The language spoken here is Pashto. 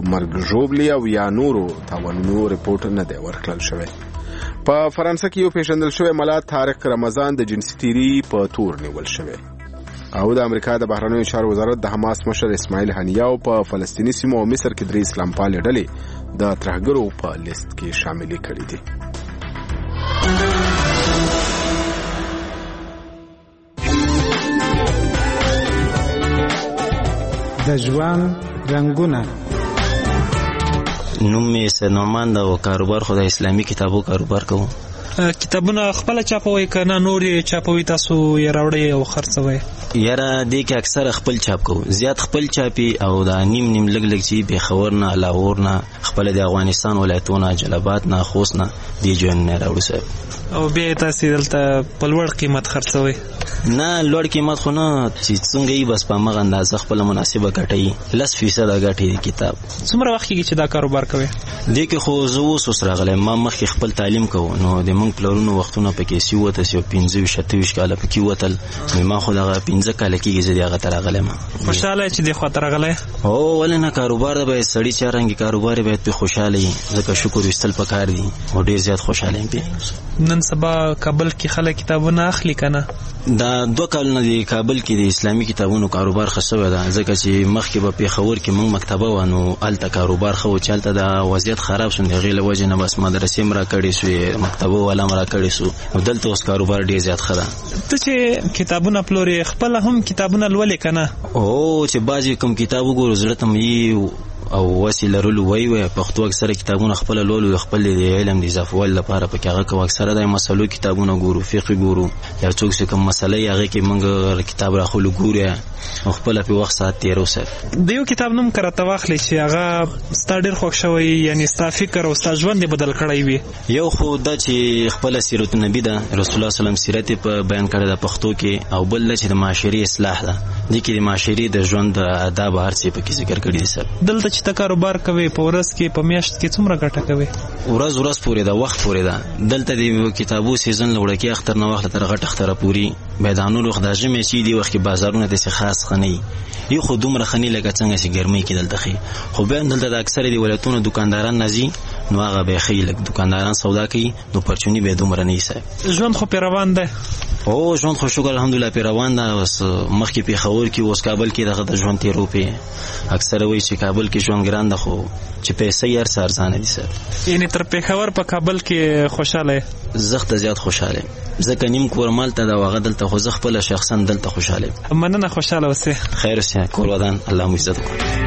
مرګ ژوبلې او یا نورو تاوانونو ریپورټ نه دی ورکړل شوی. په فرانسه کې یو پیژندل شوی ملا طارق رمضان د جنسي تیري په تور نیول شوی او د امریکا د بهرنیو چارو وزارت د حماس مشر اسماعیل هنیه په فلسطیني سیمو او مصر کې 3 اسلام پالې ډلې د ترهګرو په لیست کې شامل کړي دي. د ژوند رنگونه. نوم یې سنومان دا و کاروبار خو د اسلامي کتابو کاروبار کوم. کتابونه خپل چاپوي کنه نور چاپوي تاسو یې راوړي او خرڅوي؟ یاره دې کې اکثر خپل چاپ کوو، زیات خپل چاپي او دا نیم لګ چې به خبر نه لاهور نه خپل د افغانستان ولایتونه جلبات نه خوست نه دی جون نه راوړي صاحب. او بیا تاسو دلته په لوړ قیمت خرڅوي؟ نه لوړ قیمت خو نه، چې څنګه یې بس په مغه اندازه خپل مناسبه ګټي 10% ګټي کتاب. څومره وخت کې چې دا کاروبار کوي؟ دې کې خو زه اوس راغلم، ما مخکې خپل تعلیم کوو نو د موږ پلرونو وختونه پکې سی وته سو 15-26 کال پکې وتل، ما خو دغه 15 کال کېږي چې دغه تر راغلم. خوشاله چې د خو تر راغله؟ او ولنه کاروبار د به سړی چارنګي کاروبار به په خوشاله ځکه شکر وستل پکار دي او ډیر زیات خوشاله یم. نن سبا کابل کې خلک کتابونه اخلي کنه؟ دا 2 کالونه دی کابل کې د اسلامي کتابونو کاروبار خصوصا ده، ځکه چې مخکې په پیښور کې موږ مکتبه ونه الته کاروبار خو چلته د وضعیت خراب شون دی غیله وجه نه بس مدرسې مرا کړې سوې مکتبه ولا مرا کړې سو او دلته اوس کاروبار ډیر زیات خره. ته چې کتابونه پلوري خپل هم کتابونه لولې کنه؟ او چې بازي کوم کتاب وګورو زړه ته مې او وسیله رول وای پښتو اکثره کتابونه خپل لولو خپل د علم د اضافول لپاره په هغه کې اکثره د مسلو کتابونه ګورو، فقہ ګورو، یا څوک چې کوم مسله هغه کې موږ کتاب راخلو ګورو او خپل په وخت سات تیرو سره. د یو کتاب نوم کرته واخلې چې هغه ستاسو ډیر خوښ شوی یعنی ستاسو فکر او ستاسو ژوند بدل کړی وي؟ یو خو دا چې خپل سیرت نبی ده رسول الله صلی الله علیه وسلم سیرت په بیان کړی د پښتو کې، او بل چې د معاشري اصلاح ده د کې د معاشري د ژوند آداب هر څه په کې ذکر کړی دي. سر دلته چې کاروبار کوي په ورځ کې په میاشت کې څومره ګټه کوي؟ ورځ پورې دا وخت پورې دا دلته د کتابو سیزن لوړ کې اختر نه وخت تر غټ اختر پوری میدانونو لوخ د جمع چې دی وخت کې بازارونه د خاص خني یو خو دومره خني لکه څنګه چې ګرمي کې دلته خي خو به دلته د اکثره دی ولایتونو دکانداران نزي نو هغه به خیلک دکانداران سودا کوي نو پرچونی به دومره نه ایسه. ژوند خو پیروان ده؟ او ژوند خو شکر الحمدلله پیروان ده. اوس مخکې په خور کې اوس کابل کې دغه د ژوند تیرو په اکثره وایي چې کابل کې ژوند ګران ده خو چې پیسې یې ارزانه دي سر. یعنی تر پیښور په کابل کې خوشاله؟ زخت زیات خوشاله ځکه نیم کور مال ته دا وغه دلته خو زه خپل شخصا دلته خوشاله. مننه خوشاله اوسه. خیر اوسه کور ودان الله مو عزت وکړي.